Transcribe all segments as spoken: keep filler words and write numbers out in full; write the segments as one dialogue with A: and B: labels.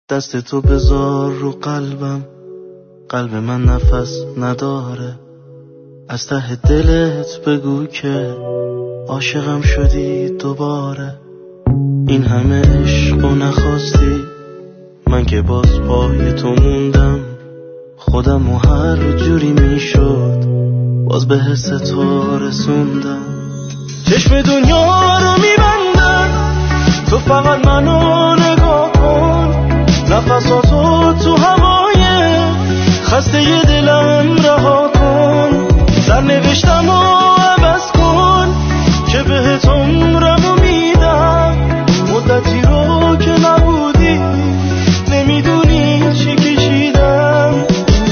A: دست تو بذار رو قلبم، قلب من نفس نداره. از ته دلت بگو که عاشقم شدی دوباره. این همه عشق و نخواستی، من که باز پای تو موندم. خودم و هر جوری میشد باز به حس تو رسوندم. چشم دنیا رو میبندم، تو فقط منو نگاه کن. نفساتو تو هوای خسته ی دلم رها کن. در نوشتم و عوض کن که بهت عمرمو میدم. مدتی رو که نبودی نمیدونی چی کشیدم.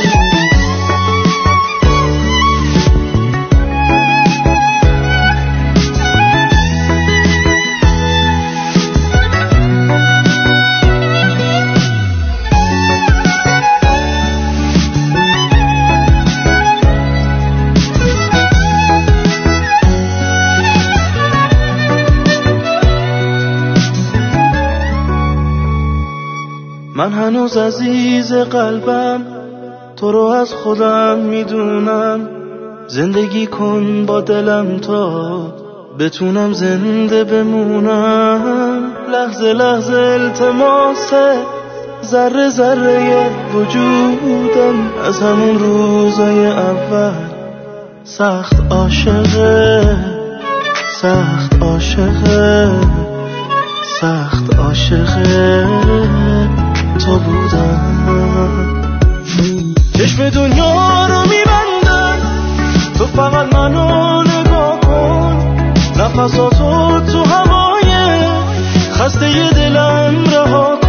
A: من هنوز عزیز قلبم، تو رو از خودم میدونم. زندگی کن با دلم تا بتونم زنده بمونم. لحظه لحظه التماسه، ذره ذره وجودم. از همون روزای اول سخت عاشقه، سخت عاشقه، سخت عاشقه تو بودم. چشم دنیا رو میبندم، تو فقط منو نگاه کن. نفساتو تو هوای خسته ی دلم رها